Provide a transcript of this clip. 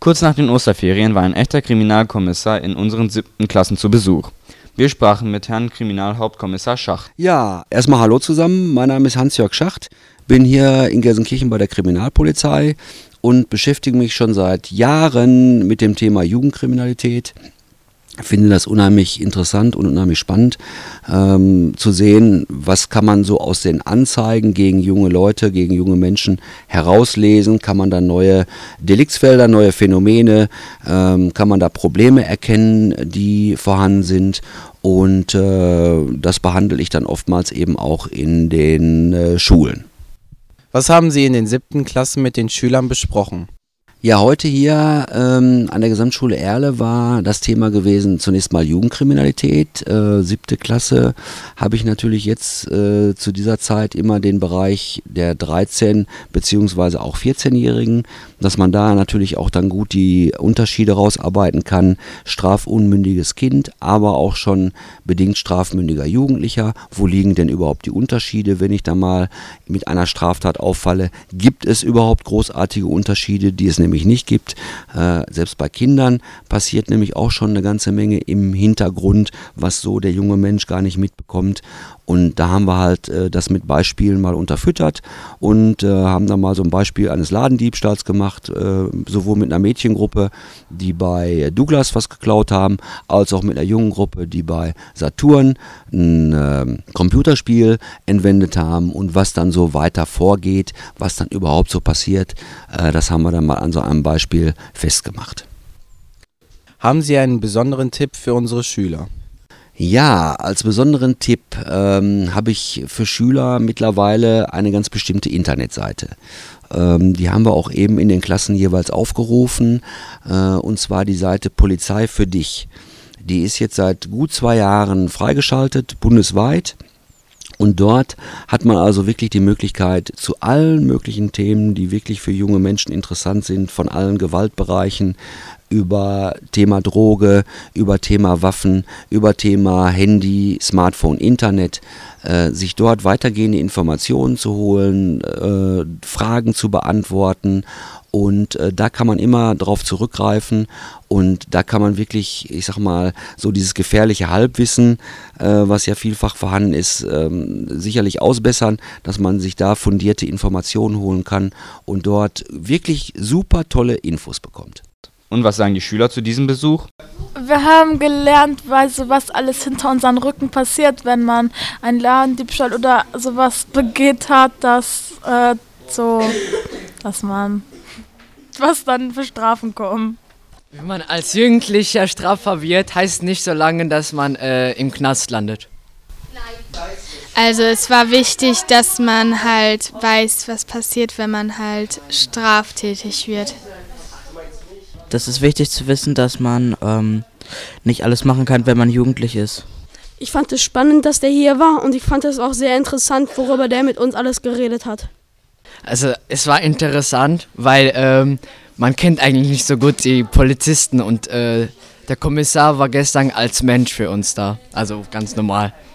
Kurz nach den Osterferien war ein echter Kriminalkommissar in unseren 7. Klassen zu Besuch. Wir sprachen mit Herrn Kriminalhauptkommissar Schacht. Ja, erstmal hallo zusammen. Mein Name ist Hans-Jörg Schacht. Bin hier in Gelsenkirchen bei der Kriminalpolizei und beschäftige mich schon seit Jahren mit dem Thema Jugendkriminalität. Ich finde das unheimlich interessant und unheimlich spannend zu sehen, was kann man so aus den Anzeigen gegen junge Leute, gegen junge Menschen herauslesen. Kann man da neue Deliktsfelder, neue Phänomene, kann man da Probleme erkennen, die vorhanden sind. Und das behandle ich dann oftmals eben auch in den Schulen. Was haben Sie in den 7. Klassen mit den Schülern besprochen? Ja, heute hier an der Gesamtschule Erle war das Thema gewesen, zunächst mal Jugendkriminalität. 7. Klasse habe ich natürlich jetzt zu dieser Zeit immer den Bereich der 13- bzw. auch 14-Jährigen, dass man da natürlich auch dann gut die Unterschiede rausarbeiten kann. Strafunmündiges Kind, aber auch schon bedingt strafmündiger Jugendlicher. Wo liegen denn überhaupt die Unterschiede, wenn ich da mal mit einer Straftat auffalle? Gibt es überhaupt großartige Unterschiede, die es nämlich nicht gibt? Selbst bei Kindern passiert nämlich auch schon eine ganze Menge im Hintergrund, was so der junge Mensch gar nicht mitbekommt. Und da haben wir halt das mit Beispielen mal unterfüttert und haben dann mal so ein Beispiel eines Ladendiebstahls gemacht, sowohl mit einer Mädchengruppe, die bei Douglas was geklaut haben, als auch mit einer jungen Gruppe, die bei Saturn ein Computerspiel entwendet haben, und was dann so weiter vorgeht, was dann überhaupt so passiert, das haben wir dann mal an so einem Beispiel festgemacht. Haben Sie einen besonderen Tipp für unsere Schüler? Ja, als besonderen Tipp habe ich für Schüler mittlerweile eine ganz bestimmte Internetseite. Die haben wir auch eben in den Klassen jeweils aufgerufen, und zwar die Seite Polizei für dich. Die ist jetzt seit gut 2 Jahren freigeschaltet, bundesweit. Und dort hat man also wirklich die Möglichkeit, zu allen möglichen Themen, die wirklich für junge Menschen interessant sind, von allen Gewaltbereichen, über Thema Droge, über Thema Waffen, über Thema Handy, Smartphone, Internet, sich dort weitergehende Informationen zu holen, Fragen zu beantworten. Und da kann man immer drauf zurückgreifen, und da kann man wirklich, ich sag mal, so dieses gefährliche Halbwissen, was ja vielfach vorhanden ist, sicherlich ausbessern, dass man sich da fundierte Informationen holen kann und dort wirklich super tolle Infos bekommt. Und was sagen die Schüler zu diesem Besuch? Wir haben gelernt, was alles hinter unseren Rücken passiert, wenn man einen Ladendiebstahl oder sowas begeht hat, dass was dann für Strafen kommen. Wenn man als Jugendlicher strafbar wird, heißt nicht so lange, dass man im Knast landet. Also es war wichtig, dass man halt weiß, was passiert, wenn man halt straftätig wird. Das ist wichtig zu wissen, dass man nicht alles machen kann, wenn man jugendlich ist. Ich fand es spannend, dass der hier war, und ich fand es auch sehr interessant, worüber der mit uns alles geredet hat. Also es war interessant, weil man kennt eigentlich nicht so gut die Polizisten, und der Kommissar war gestern als Mensch für uns da, also ganz normal.